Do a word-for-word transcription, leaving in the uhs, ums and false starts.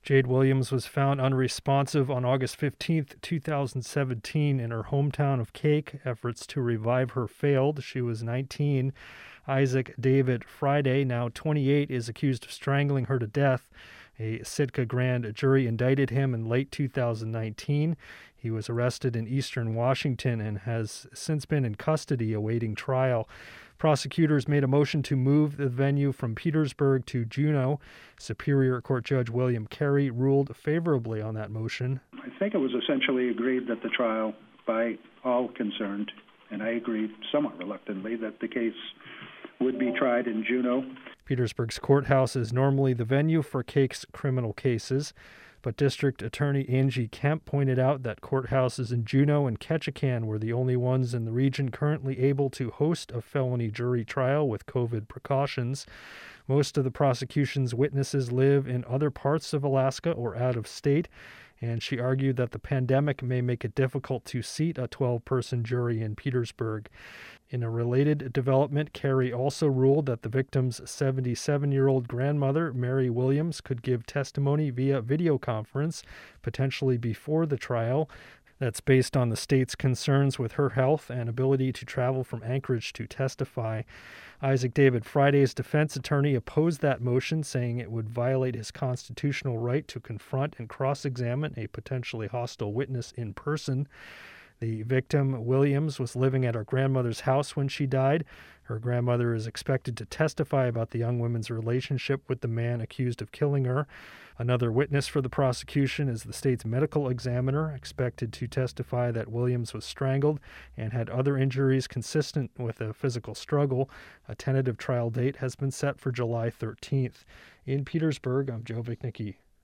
Jade Williams was found unresponsive on August fifteenth, two thousand seventeen in her hometown of Cake. Efforts to revive her failed. She was nineteen. Isaac David Friday, now twenty-eight, is accused of strangling her to death. A Sitka grand jury indicted him in late two thousand nineteen. He was arrested in eastern Washington and has since been in custody awaiting trial. Prosecutors made a motion to move the venue from Petersburg to Juneau. Superior Court Judge William Carey ruled favorably on that motion. I think it was essentially agreed that the trial by all concerned, and I agreed somewhat reluctantly, that the case would be tried in Juneau. Petersburg's courthouse is normally the venue for Cake's criminal cases, but District Attorney Angie Kemp pointed out that courthouses in Juneau and Ketchikan were the only ones in the region currently able to host a felony jury trial with COVID precautions. Most of the prosecution's witnesses live in other parts of Alaska or out of state, and she argued that the pandemic may make it difficult to seat a twelve-person jury in Petersburg. In a related development, Carey also ruled that the victim's seventy-seven-year-old grandmother, Mary Williams, could give testimony via video conference, potentially before the trial. That's based on the state's concerns with her health and ability to travel from Anchorage to testify. Isaac David Friday's defense attorney opposed that motion, saying it would violate his constitutional right to confront and cross-examine a potentially hostile witness in person. The victim, Williams, was living at her grandmother's house when she died. Her grandmother is expected to testify about the young woman's relationship with the man accused of killing her. Another witness for the prosecution is the state's medical examiner, expected to testify that Williams was strangled and had other injuries consistent with a physical struggle. A tentative trial date has been set for July thirteenth. In Petersburg, I'm Joe Vichnicki.